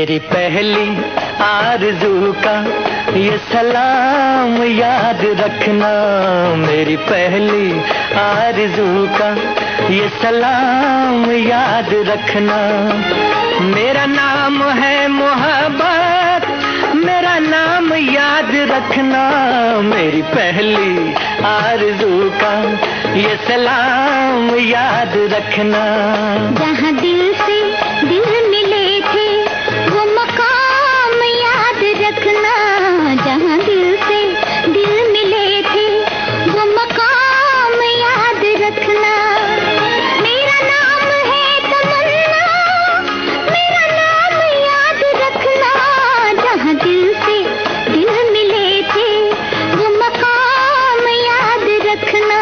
मेरी पहली आरज़ू का ये सलाम याद रखना, मेरी पहली आरज़ू का ये सलाम याद रखना। मेरा नाम है मोहब्बत, मेरा नाम याद रखना, मेरी पहली आरज़ू का ये सलाम याद रखना। जहाँ दिल से दिल मिले थे वो मकाम याद रखना, जहाँ दिल से दिल मिले थे वो मकाम याद रखना। मेरा नाम है तमन्ना, मेरा नाम याद रखना, जहाँ दिल से दिल मिले थे वो मकाम याद रखना।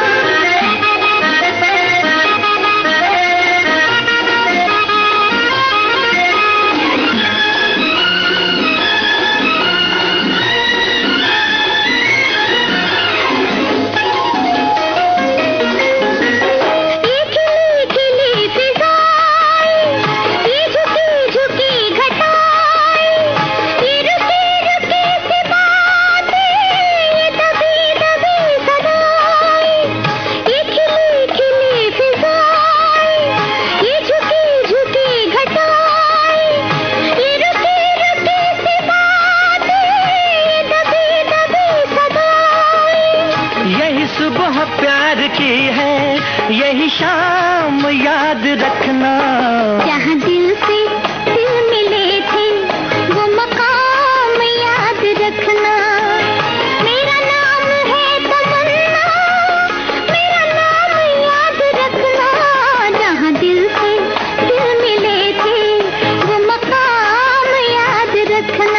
सुबह प्यार की है यही शाम याद रखना, जहाँ दिल से दिल मिले थे वो मकाम याद रखना। मेरा नाम है तमन्ना, मेरा नाम याद रखना, जहाँ दिल से दिल मिले थे वो मकाम याद रखना।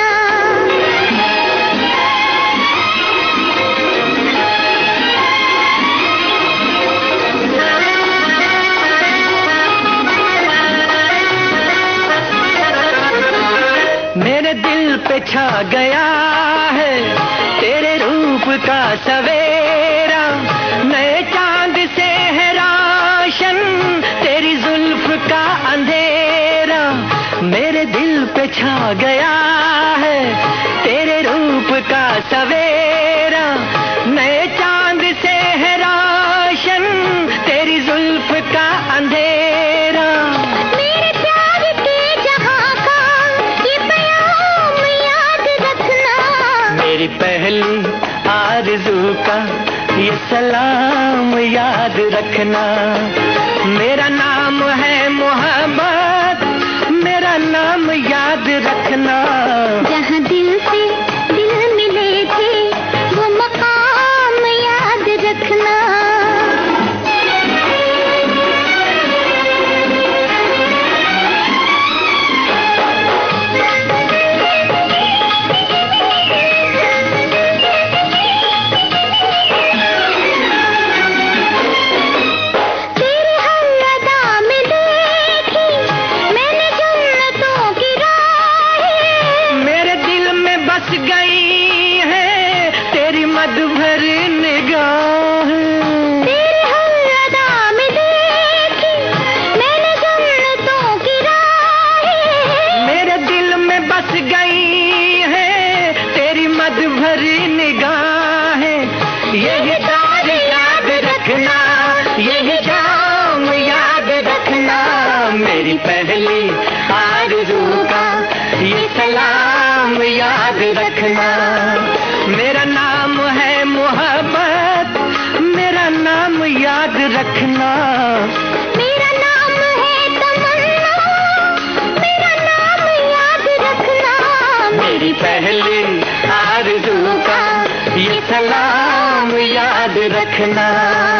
मेरे दिल पे छा गया है तेरे रूप का सवेरा, नए चांद से है रोशन तेरी जुल्फ का अंधेरा। मेरे दिल पे छा गया है तेरे रूप का सवेरा, नए चांद से है रोशन तेरी जुल्फ का अंधेरा। मेरे प्यार के जहां का ये प्याम याद रखना, मेरी पहली आरज़ू का ये सलाम याद रखना। मेरा नाम है मोहब्बत, मेरा नाम याद रखना, जहाँ दिल से दिल मिले थे वो मकाम याद रखना। बस गई है तेरी मद भरी निगाह, तेरी हर अदा में देखी मैंने जन्नतों की राहें। मेरे दिल में बस गई है तेरी मद भरी निगाहें। यही तार याद रखना, यही जाम याद रखना, मेरी पहली आरज़ू का ये सलाम याद रखना। मेरा नाम है मोहब्बत, मेरा नाम याद रखना, मेरा नाम है तमन्ना, मेरा नाम याद रखना, मेरी पहली आरज़ू का ये सलाम याद रखना।